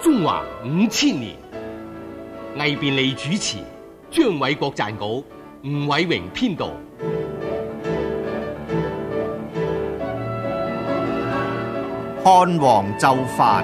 中華5000年。魏便利主持，張偉國撰稿，吳偉榮編導。 漢王就範。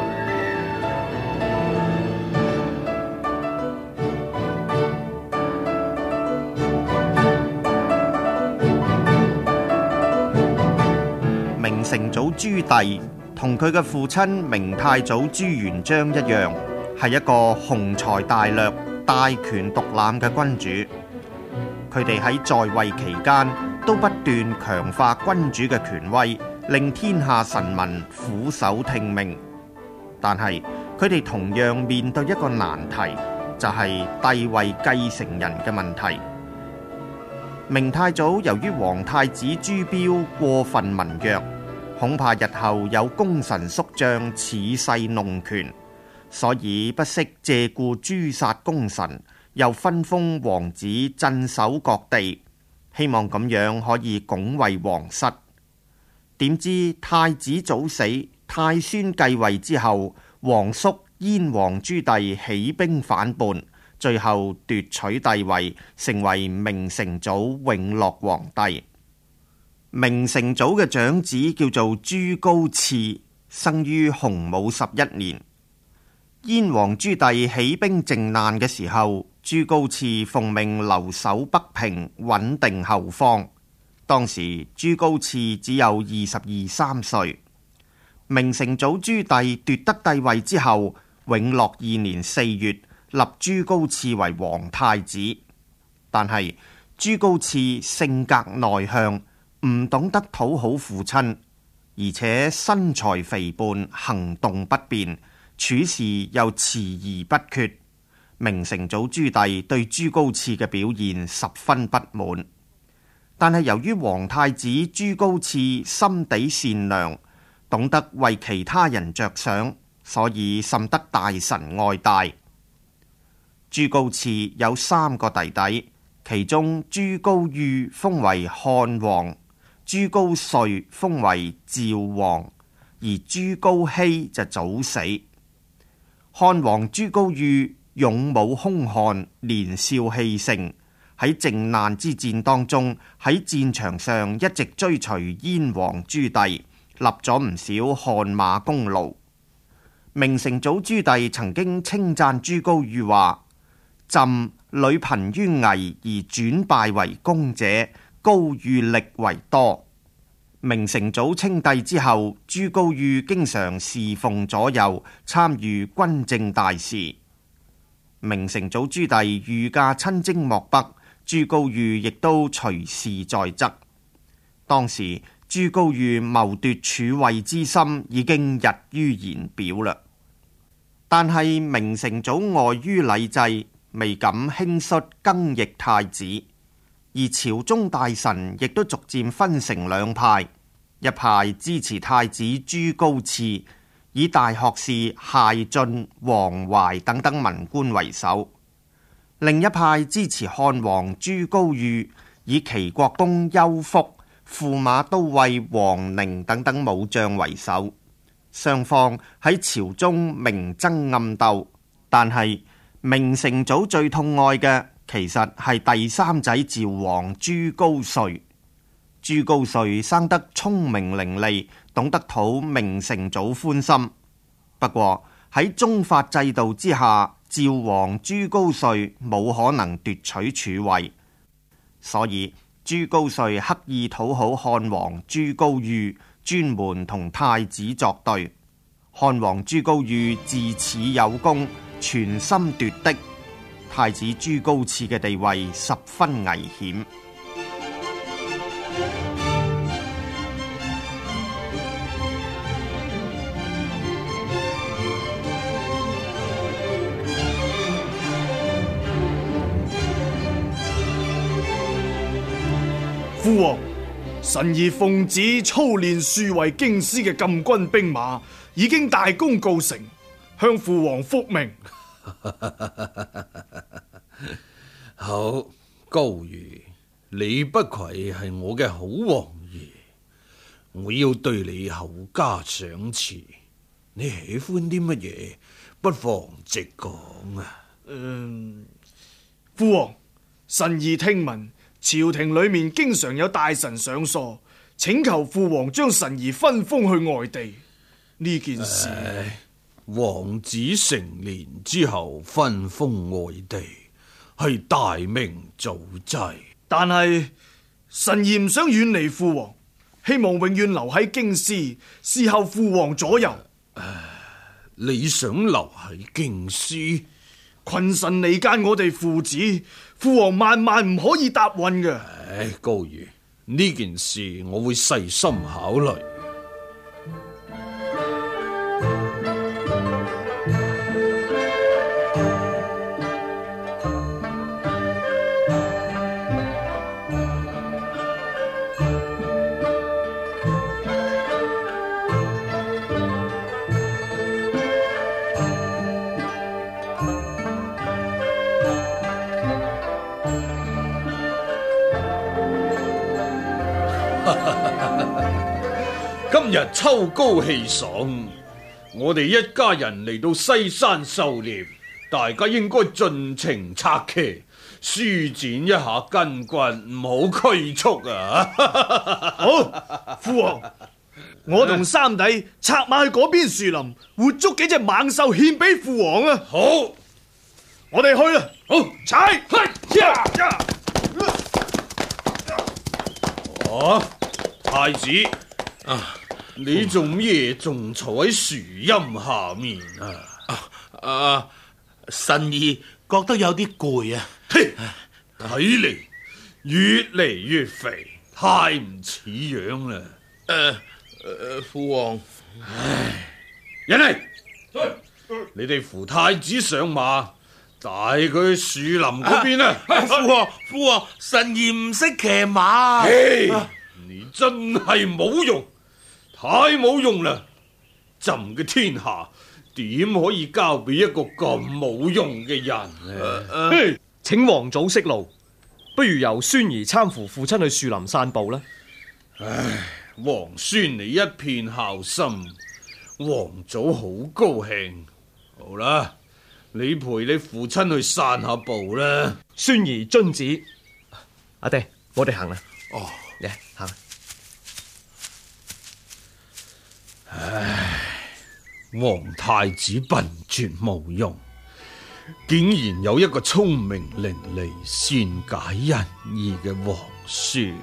明成祖朱棣同佢嘅父親明太祖朱元璋一樣，係一個雄才大略、大權獨攬嘅君主。佢哋喺在位期間都不斷強化君主嘅權威，令天下臣民俯首聽命。但係佢哋同樣面對一個難題，就係帝位繼承人嘅問題。明太祖由於皇太子朱標過分文弱，恐怕日後有功臣宿將恃勢弄權，所以不惜借故誅殺功臣，又分封王子鎮守各地，希望咁樣可以拱衛皇室。點知太子早死，太孫繼位之後，皇叔燕王朱棣起兵反叛，最後奪取帝位，成為明成祖永樂皇帝。明成祖嘅長子叫做朱高熾，生於洪武11年。燕王朱棣起兵靖難嘅時候，朱高熾奉命留守北平，穩定後方。當時朱高熾只有22-23歲。明成祖朱棣奪得帝位之後，永樂2年4月立朱高熾為皇太子。但係朱高熾性格內向，唔懂得討好父親，而且身材肥胖，行動不便，處事又遲疑不決。明成祖朱棣對朱高熾嘅表現十分不滿。但係由於皇太子朱高熾心地善良，懂得為其他人着想，所以甚得大臣愛戴。朱高熾有3個弟弟，其中朱高煜封為漢王，朱高燧封為趙王，而朱高熹就早死。漢王朱高煜勇武兇悍，年少氣盛，喺靖難之戰當中，喺戰場上一直追隨燕王朱棣，立咗唔少汗馬功勞。明成祖朱棣曾經稱讚朱高煜話：朕屢瀕於危而轉敗為功者，高煜力為多。明成祖稱帝之後，朱高煜經常侍奉左右，參與軍政大事。明成祖朱棣御駕親征漠北，朱高煜亦都隨侍在側。當時朱高煜謀奪儲位之心已經溢於言表啦。但係明成祖礙於禮制，未敢輕率更易太子，而朝中大臣亦都逐漸分成兩派，一派支持太子朱高熾，以大學士謝晉、黃懷等等文官為首；另一派支持漢王朱高煜，以齊國公邱福、駙馬都尉王寧等等武將為首。雙方喺朝中明爭暗鬥，但係明成祖最痛愛嘅其實係第三仔趙王朱高燧。朱高燧生得聰明伶俐，懂得討明成祖歡心。不過喺宗法制度之下，趙王朱高燧冇可能奪取儲位，所以朱高燧刻意討好漢王朱高煜，專門同太子作對。漢王朱高煜自恃有功，全心奪的，太子朱高熾嘅地位十分危險。 父王，臣兒奉旨操練數為京師嘅禁軍兵馬，已經大功告成，向父王復命。 好，高煜，你不愧係我嘅好王爺，我要對你厚加賞賜。 你喜歡啲乜嘢，不妨直講啊。 父王，臣兒聽聞朝廷裏面經常有大臣上疏，請求父王將臣兒分封去外地。呢件事， 王子成年之後分封外地，係大明祖制。 但係臣兒唔想遠離父王，希望永遠留喺京師，侍候父王左右。 你想留喺京師？ 群臣離間我哋父子，父王萬萬唔可以答允嘅。 高瑜，呢件事我會細心考慮。今日秋高氣爽，我哋一家人嚟到西山狩獵，大家應該盡情策騎，舒展一下筋骨，唔好拘束啊！ 好，父王，我同三弟策馬去嗰邊樹林，活捉幾隻猛獸獻俾父王啊！ 好， 我哋去啦！好，踩！ 太子你做咩仲坐喺樹蔭下面啊？ 臣兒覺得有啲攰啊。 睇嚟越嚟越肥，太唔似樣啦。 父王， 人嚟，你哋扶太子上馬，帶佢去樹林嗰邊啊！ 父王，臣兒唔識騎馬。 你真係冇用，太冇用啦！朕嘅天下點可以交俾一個咁冇用嘅人呢？ 請皇祖息怒，不如由孫兒參扶父親去樹林散步啦。 皇孫你一片孝心，皇祖好高興。好啦，你陪你父親去散下步啦。 孫兒遵旨。阿爹，我哋行啦。嚟行。 皇太子笨拙無用，竟然有一個聰明伶俐、善解人意嘅皇孫。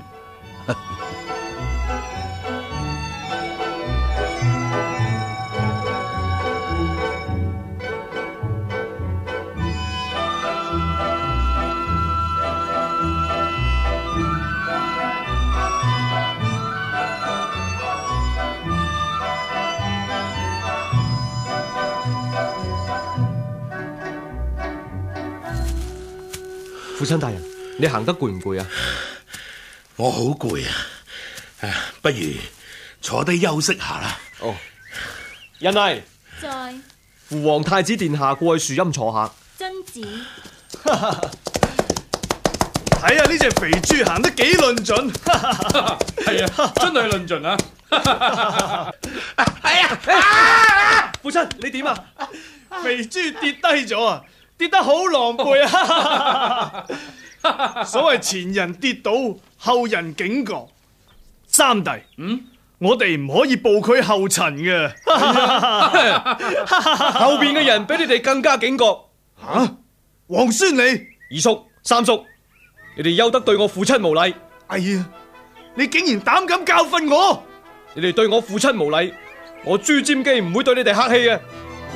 父親大人，你行得攰唔攰啊？ 我好攰啊，不如坐低休息下啦。 人嚟， 在父皇太子殿下過去樹蔭坐下。 遵旨。 睇下呢隻肥豬行得幾論盡。 係啊，真係論盡啊！ 父親，你點啊？ 肥豬跌低咗啊！跌得好狼狽啊！所謂前人跌倒，後人警覺。三弟，我哋唔可以步佢後塵嘅。 後邊嘅人比你哋更加警覺。 皇孫你， 二叔、三叔，你哋休得對我父親無禮。 哎呀，你竟然膽敢教訓我！ 你哋對我父親無禮，我朱瞻基唔會對你哋客氣嘅。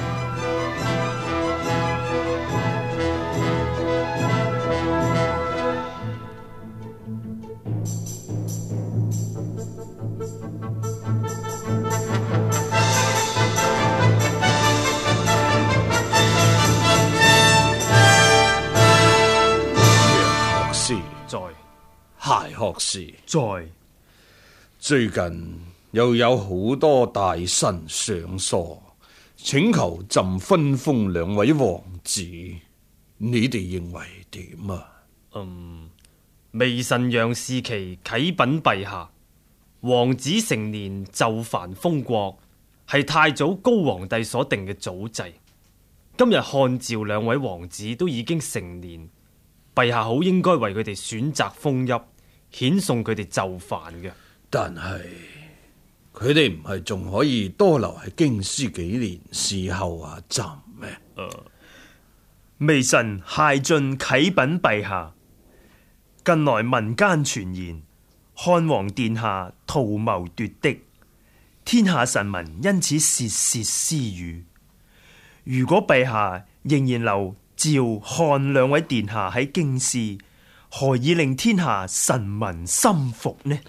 謝學士， 在最近又有好多大臣上疏，請求朕分封兩位王子，你哋認為點啊？ 微臣楊士奇啟稟陛下，王子成年就藩封國， 係太祖高皇帝所定嘅祖制。今日漢趙兩位王子都已經成年，陛下好應該為佢哋選擇封邑，遣送佢哋就範嘅。 但係佢哋唔係仲可以多留喺京師幾年，侍候阿朕咩？ 微臣謝晉啟稟陛下，近來民間傳言漢王殿下圖謀奪嫡，天下臣民因此竊竊私語。如果陛下仍然留趙漢兩位殿下喺京師，何以令天下臣民心服呢？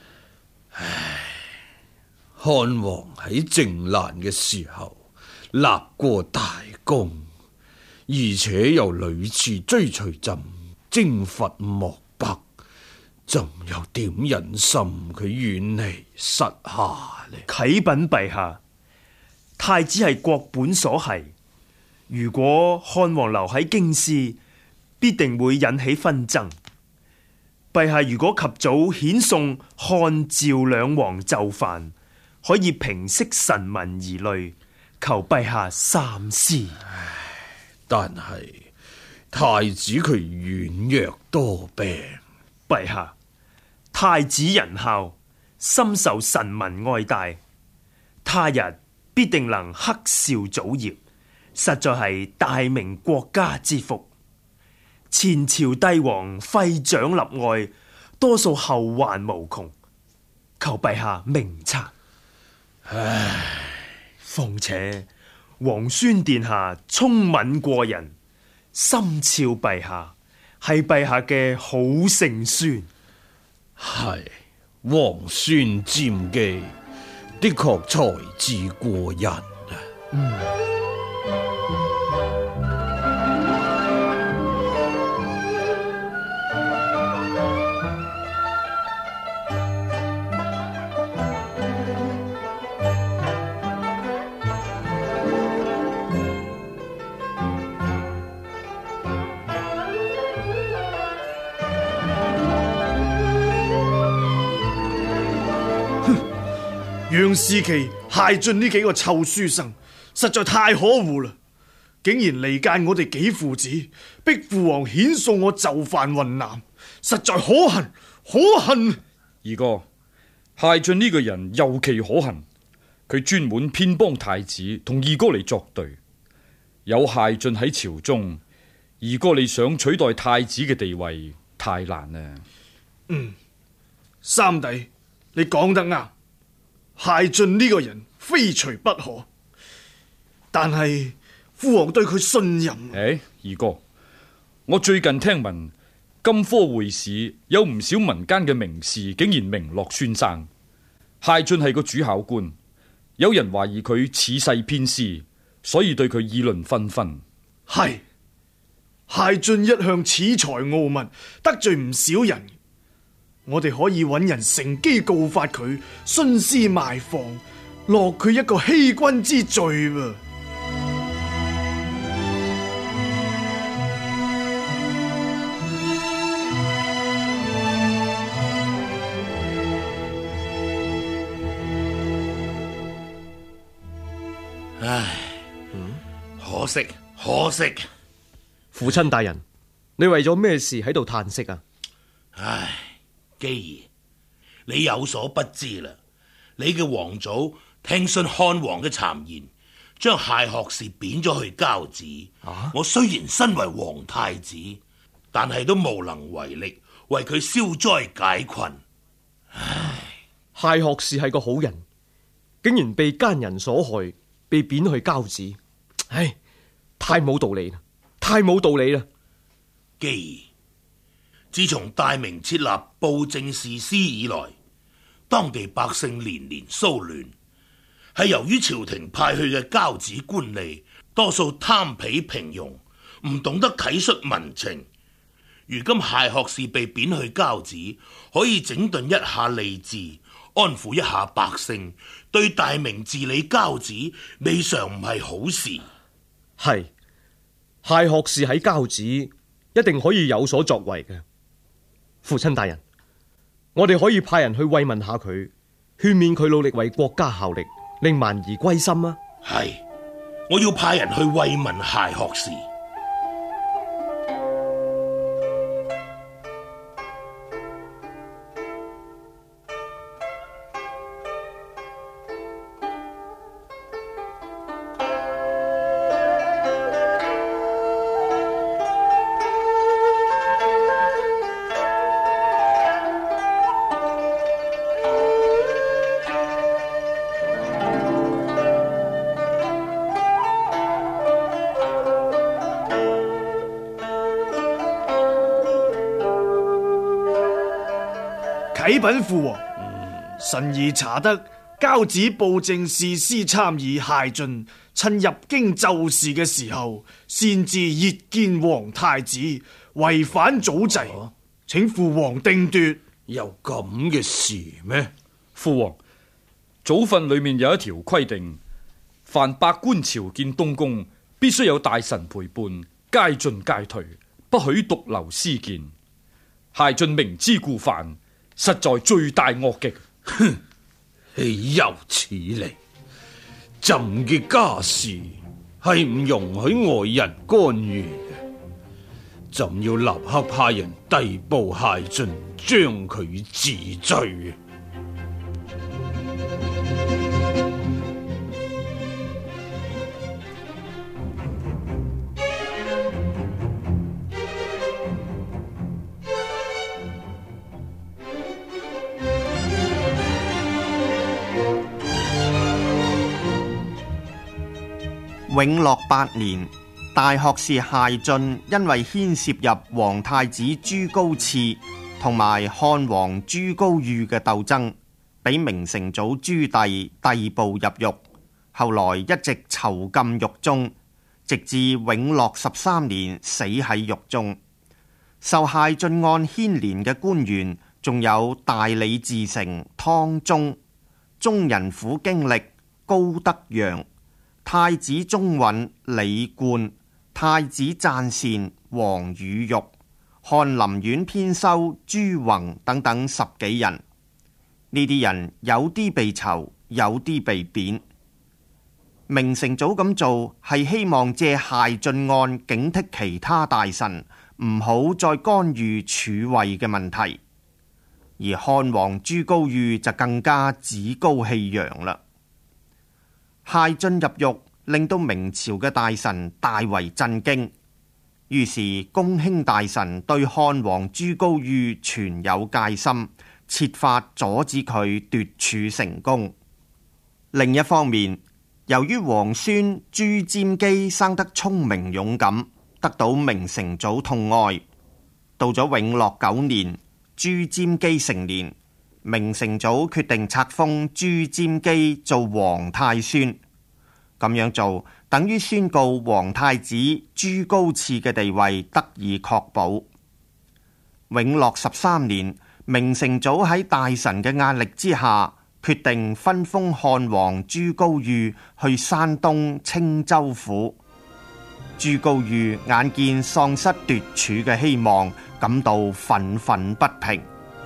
漢王喺靖難嘅時候立過大功，而且又屢次追隨朕征伐漠北，朕又點忍心佢遠離失下呢？ 啟稟陛下，太子係國本所繫，如果漢王留喺京師，必定會引起紛爭。陛下如果及早遣送漢趙兩王就範，可以平息臣民疑慮，求陛下三思。 但係太子佢軟弱多病， 陛下，太子仁孝，深受臣民愛戴，他日必定能克紹祖業，實在係大明國家之福。前朝帝王廢長立愛，多數後患無窮，求陛下明察。況且皇孫殿下聰敏過人，心肖陛下，係陛下嘅好勝孫。 係皇孫佔基，的確才智過人啊！ 楊士奇、謝晉呢幾個臭書生實在太可惡啦！竟然離間我哋幾父子，逼父王遣送我就範雲南，實在可恨可恨！ 二哥，謝晉呢個人尤其可恨，佢專門偏幫太子同二哥嚟作對。有謝晉喺朝中，二哥你想取代太子嘅地位太難啦。 三弟，你講得啱。謝晉呢個人非除不可，但係父王對佢信任。 二哥，我最近聽聞金科會試有唔少民間嘅名士竟然名落孫生。謝晉係個主考官，有人懷疑佢恃勢偏私，所以對佢議論紛紛。 係，謝晉一向恃才傲物，得罪唔少人。我哋可以揾人乘機告發佢徇私賣放，落佢一個欺君之罪噃。 唉，可惜可惜。 父親大人，你為咗咩事喺度嘆息啊？ 唉，基兒，你有所不知啦，你嘅皇祖聽信漢王嘅讒言，將謝學士貶咗去交趾。我雖然身為皇太子，但係都無能為力為佢消災解困。唉， 謝學士係個好人，竟然被奸人所害，被貶去交趾。唉，太冇道理啦，太冇道理啦！ 基兒，自從大明設立布政使司以來，當地百姓年年騷亂，係由於朝廷派去嘅交趾官吏多數貪鄙平庸，唔懂得體恤民情。如今謝學士被貶去交趾，可以整頓一下吏治，安撫一下百姓，對大明治理交趾未嘗唔係好事。 係，謝學士喺交趾一定可以有所作為嘅。父親大人，我哋可以派人去慰問下佢，勸勉佢努力為國家效力， 令蠻夷歸心啊？ 係，我要派人去慰問謝學士。 啟稟父王，臣兒查得交趾布政使司參議謝晉趁入京奏事嘅時候，擅自謁見皇太子，違反祖制，請父王定奪。 有咁嘅事咩？ 父王，祖訓裏面有一條規定，凡百官朝見東宮，必須有大臣陪伴，皆進皆退，不許獨留私見。謝晉明知故犯，實在罪大惡極。 哼，豈有此理！朕嘅家事係唔容許外人干預嘅，朕要立刻派人逮捕謝晉，將佢治罪。 永樂8年，大學士謝晉因為牽涉入皇太子朱高熾同埋漢王朱高煜嘅鬥爭，俾明成祖朱棣逮捕入獄，後來一直囚禁獄中，直至永樂13年死喺獄中。受謝晉案牽連嘅官員仲有大理寺丞湯宗、中人府經歷高德陽、太子中允李貫、太子贊善黃宇玉、翰林院編修朱宏等等10幾人。呢啲人有啲被囚，有啲被貶。明成祖咁做係希望借謝晉案警惕其他大臣唔好再干預儲位嘅問題，而漢王朱高煜就更加趾高氣揚啦。謝晉入獄令到明朝嘅大臣大為震驚，於是公卿大臣對漢王朱高煜存有戒心，設法阻止佢奪儲成功。另一方面，由於皇孫朱瞻基生得聰明勇敢，得到明成祖痛愛，到咗永樂9年，朱瞻基成年，明成祖決定冊封朱瞻基做皇太孫。咁樣做等於宣告皇太子朱高熾嘅地位得以確保。永樂13年，明成祖喺大臣嘅壓力之下，決定分封漢王朱高煜去山東青州府。朱高煜眼見喪失奪儲嘅希望，感到憤憤不平。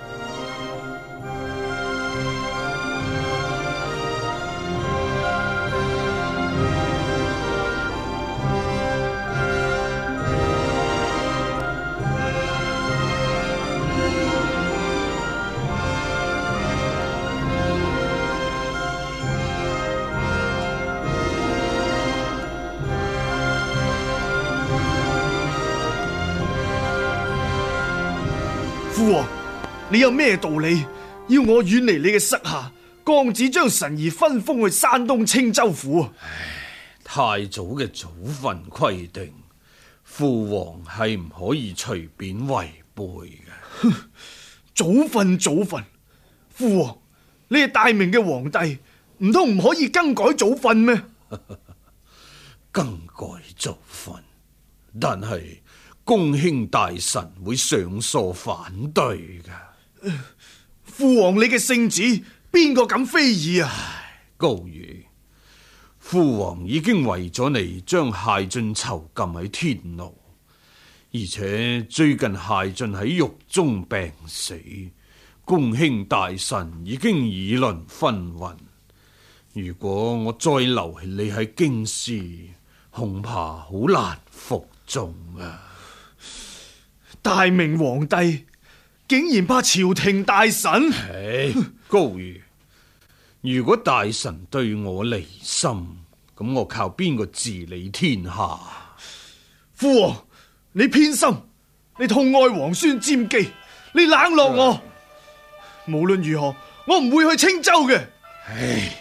父王，你有咩道理要我遠離你嘅膝下，降旨將臣兒分封去山東青州府？ 太祖嘅祖訓規定，父王係唔可以隨便違背嘅。 祖訓，父王，你係大明嘅皇帝，唔通唔可以更改祖訓咩？ 更改祖訓，但係公卿大臣會上訴反對㗎。 父王，你嘅聖旨邊個敢非議啊？ 高宇，父王已經為咗你將謝晉囚禁喺天牢，而且最近謝晉喺獄中病死，公卿大臣已經議論紛紜。 如果我再留你喺京師，恐怕好難服眾啊！ 大明皇帝竟然怕朝廷大臣？ 唉，高瑜，如果大臣對我離心，咁我靠邊個治理天下？ 父王，你偏心，你痛愛皇孫占基，你冷落我。無論如何，我唔會去青州嘅。 唉。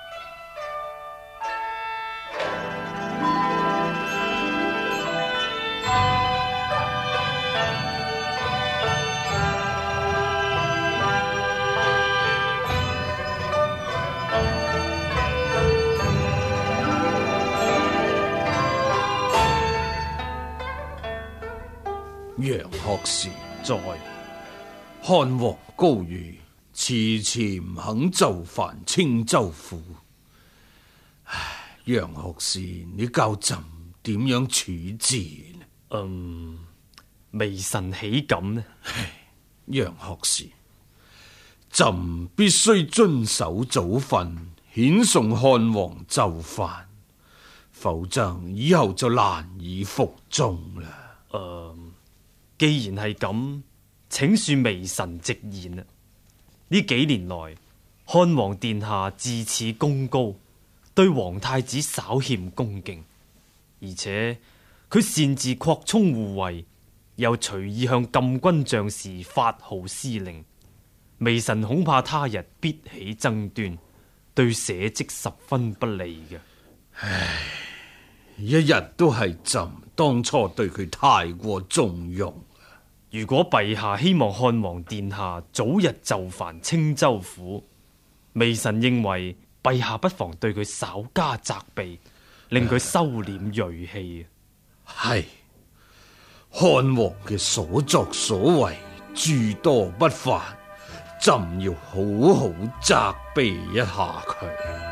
楊學士在，漢王高瑜遲遲唔肯就範青州府。唉，楊學士，你教朕點樣處置呢？ 微臣豈敢呢？ 楊學士，朕必須遵守祖訓，遣送漢王就範，否則以後就難以服眾啦。 既然係咁，請恕微臣直言啦。呢幾年來，漢王殿下自恃功高，對皇太子稍欠恭敬，而且佢擅自擴充護衛，又隨意向禁軍將士發號施令，微臣恐怕他日必起爭端，對社稷十分不利嘅。 唉，一日都係朕當初對佢太過縱容。 如果陛下希望漢王殿下早日就範青州府，微臣認為陛下不妨對佢稍加責備，令佢收斂銳氣。 係，漢王嘅所作所為諸多不凡，朕要好好責備一下佢。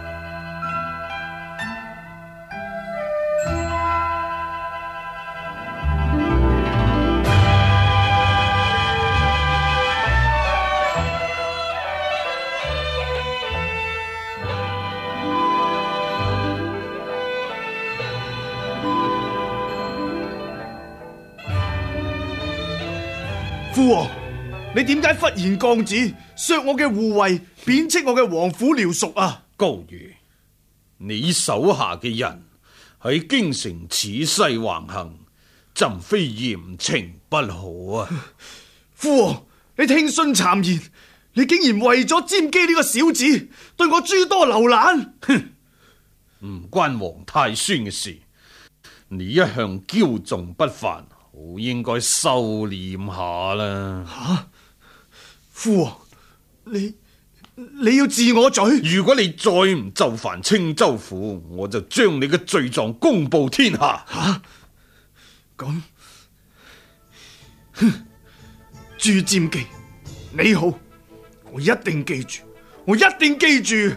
父王，你點解忽然降旨削我嘅護衛，貶斥我嘅王府僚屬啊？ 高瑜，你手下嘅人喺京城恃勢橫行，朕非嚴懲不可啊！ 父王，你聽信讒言，你竟然為咗占基呢個小子對我諸多留難？ 哼，唔關皇太孫嘅事，你一向驕縱不凡，好應該收斂下啦。 吓，父王，你要治我罪？ 如果你再唔就範青州府，我就將你嘅罪狀公布天下。 吓，咁，哼，朱占基，你好，我一定記住，我一定記住。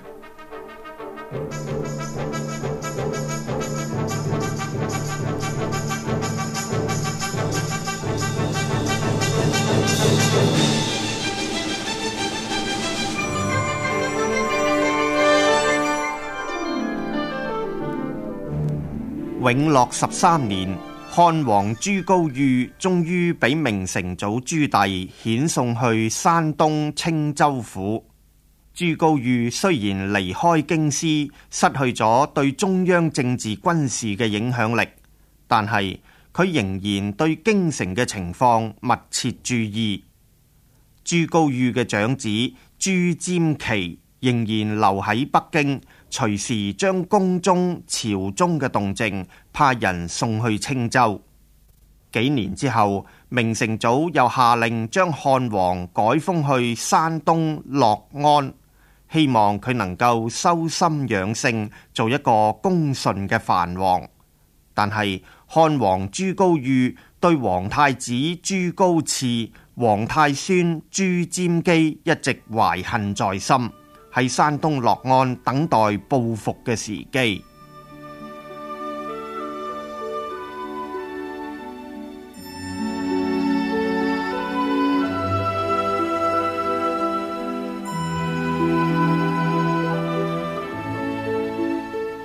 永樂13年，漢王朱高煜終於俾明成祖朱棣遣送去山東青州府。朱高煜雖然離開京師，失去咗對中央政治軍事嘅影響力，但係佢仍然對京城嘅情況密切注意。朱高煜嘅長子朱瞻祺仍然留喺北京，隨時將宮中朝中嘅動靜派人送去青州。幾年之後，明成祖又下令將漢王改封去山東樂安，希望佢能夠修心養性，做一個恭順嘅藩王。但係漢王朱高煜對皇太子朱高熾、皇太孫朱瞻基一直懷恨在心，喺山東樂安等待報復嘅時機。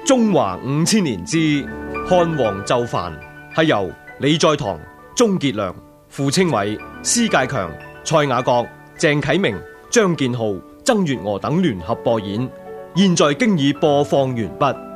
中華5000年之漢王就範係由李在堂、鍾傑良、傅清偉、施介強、蔡雅閣、鄭啟明、張建浩、曾月娥等聯合播演，現在經已播放完畢。